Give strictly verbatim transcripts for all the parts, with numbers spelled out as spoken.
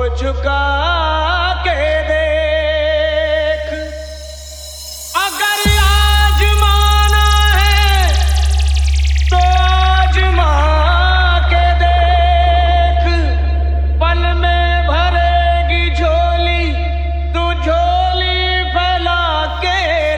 झुका के देख, अगर आजमाना है तो आजमा के देख, पल में भरेगी झोली तू झोली फैला के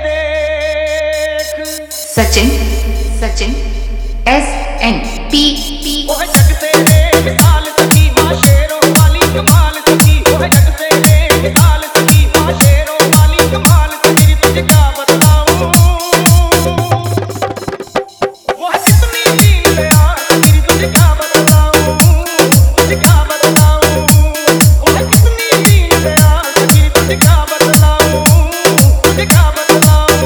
देख। Sachin Sachin S N P P ओह जग से बेमिसाल सकी माँ शेरों वाली कमाल सकी, ओह जग से बेमिसाल सकी माँ शेरों वाली कमाल सकी। तुझे क्या बताऊं वह कितनी नींद ले आ सकी, तुझे क्या बताऊं, तुझे क्या बताऊं वह कितनी नींद ले आ सकी, तुझे क्या बताऊं, तुझे क्या बताऊं।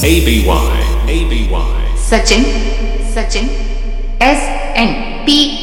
A B Y A B Y Sachin Sachin S N P